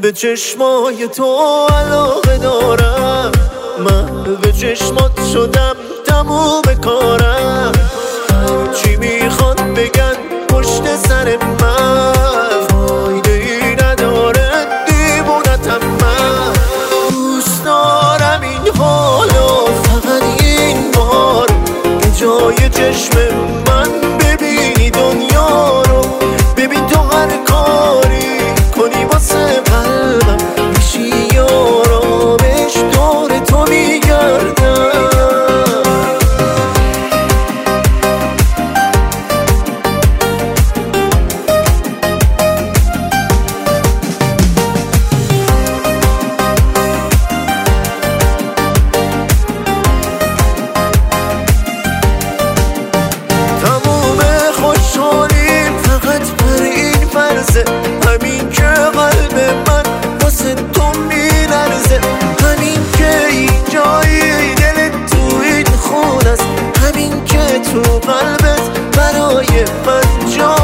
به چشمای تو علاقه دارم، من به چشمات شدم تموم کارم. هرچی میخواد بگن پشت سر من، فایده ای نداره دیوونتم من. دوست دارم این حالو، فقط این بار به جای چشم من ببینی دنیا رو. ببین تو هر کاری کنی واسه قلبم میشی آرامش، دور تو میگردم. تموم خوشحالیم فقط بر این فرضه، همین که قلب من واسه تو میلرزه، همین که این جایی دلت تو این خون است، همین که تو قلبت برای من جا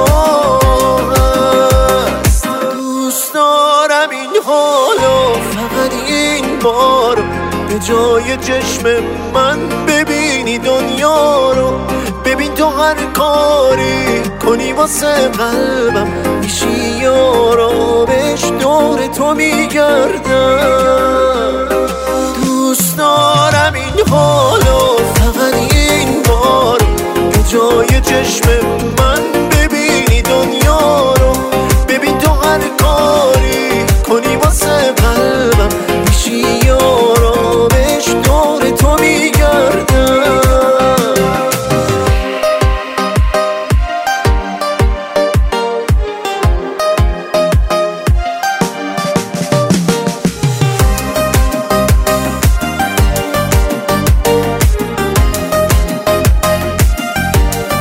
هست. دوست دارم این حالو، فقط این بارو به جای چشم من ببینی دنیا رو. ببین تو هر کاری کنی واسه قلبم میشی آرامش، دور تو میگردم. دوست دارم این حالو، فقط این بار به جای چشم من ببینی دنیا رو. ببین تو هر کاری کنی واسه قلبم میشی آرامش، دور تو میگردم.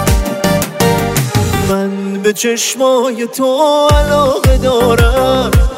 من به چشمای تو علاقه دارم،